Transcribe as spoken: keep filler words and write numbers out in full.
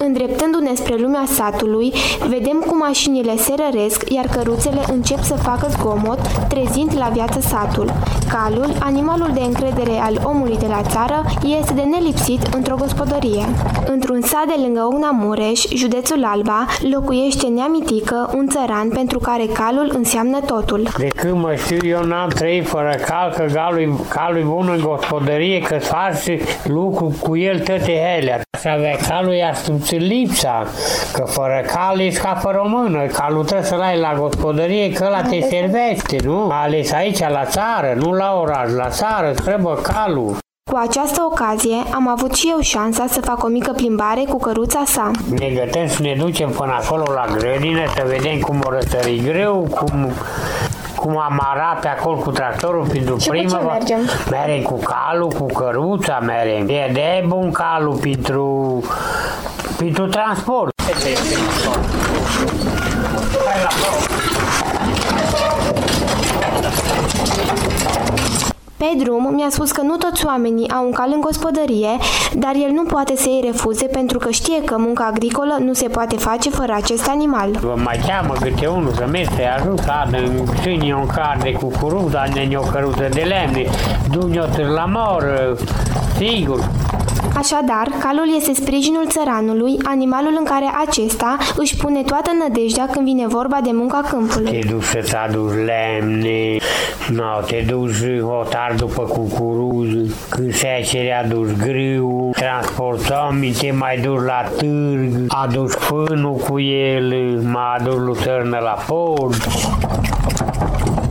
Îndreptându-ne spre lumea satului, vedem cum mașinile se răresc, iar căruțele încep să facă zgomot, trezind la viață satul. Calul, animalul de încredere al omului de la țară, este de nelipsit într-o gospodărie. Într-un sat de lângă Ogna Mureș, județul Alba, locuiește Neamitică, un țăran pentru care calul înseamnă totul. De când mă știu, eu n-am trăit fără cal, că calul, calul e bun în gospodărie, că faci lucru cu el toate helea. Să avea calul i-a simțit lipsa, că fără cal ești ca fără o mână. Calul trebuie să-l ai la gospodărie, că ăla te servește, nu? Ales aici, la țară, nu la oraș, la țară, trebuie calul. Cu această ocazie am avut și eu șansa să fac o mică plimbare cu căruța sa. Ne gătăm să ne ducem până acolo la grădină, să vedem cum o răsări greu, cum, cum am arat pe acolo cu tractorul pentru și prima. cu ce mergem? Mergem cu calul, cu căruța, mergem. E de bun calul pentru, pentru transport. Hai la foc. Pe drum mi-a spus că nu toți oamenii au un cal în gospodărie, dar el nu poate să îi refuze pentru că știe că munca agricolă nu se poate face fără acest animal. Vă mai cheamă câte unul să mergi să-i ajut, adă în câine un car de cucuruz, adă-ne o căruță de lemne, du-ne-o la moră, sigur. Așadar, calul este sprijinul țăranului, animalul în care acesta își pune toată nădejdea când vine vorba de munca câmpului. Te duci să-ți aduci lemne, no, te duci hotar după cucuruz, când se acere aduci grâu, transportăm, te mai duci la târg, aduci fânul cu el, mai aduci lutărnă la port.